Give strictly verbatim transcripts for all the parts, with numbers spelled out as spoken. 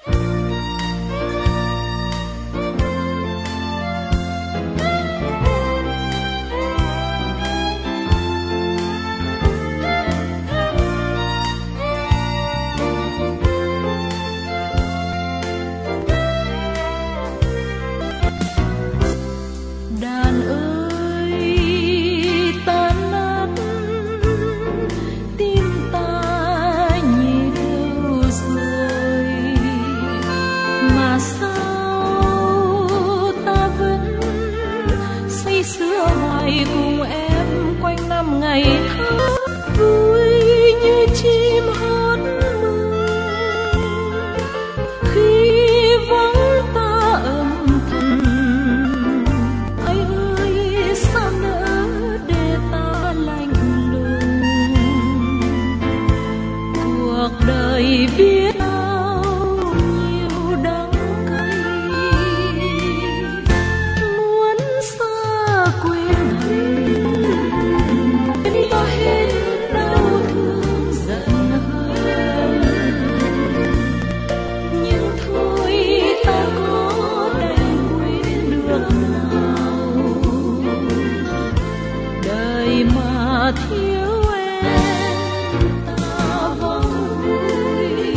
cùng em quanh năm ngày tháng vui như chim hót mừng khi vắng ta âm thầm. Ai ơi sao nỡ để ta lạnh lùng, cuộc đời biết thiếu em ta vắng vui.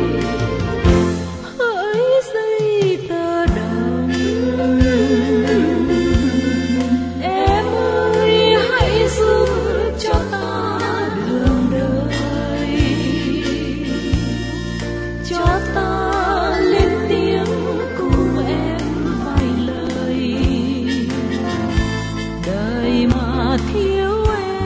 Hỡi giây tơ đồng, em ơi hãy giúp cho ta đường đời, cho ta lên tiếng cùng em vài lời. Đời mà thiếu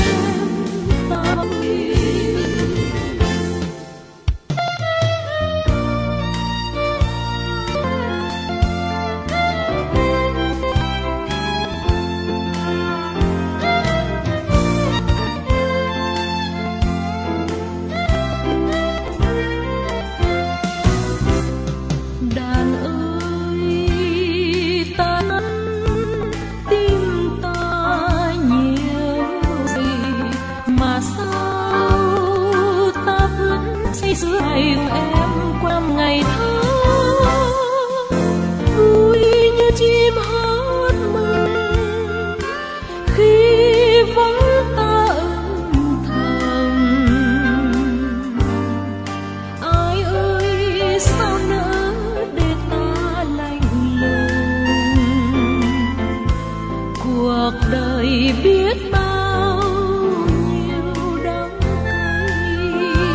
giữa anh em qua ngày tháng vui như chim hót mừng khi vắng ta âm thầm. Ai ơi sao nỡ để ta lạnh lùng, cuộc đời biết bao nhiêu đắng cay.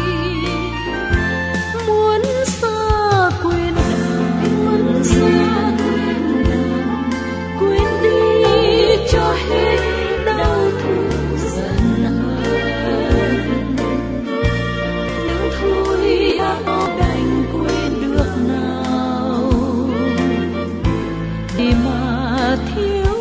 Muốn xa quên đời, muốn xa quên đời, quên đi cho hết đau thương giận hờn. Nhưng thôi ta có đành quên được nào, để mà thiếu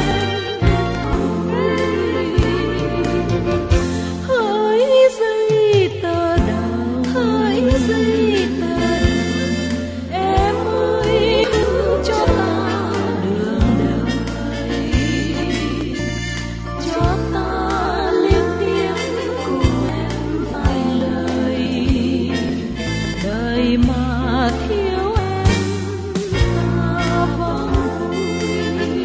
mà thiếu em ta vắng vui.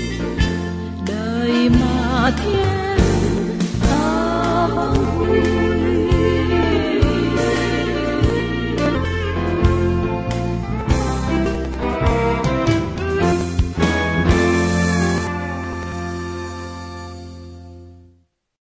Đời mà thiếu em ta vắng vui.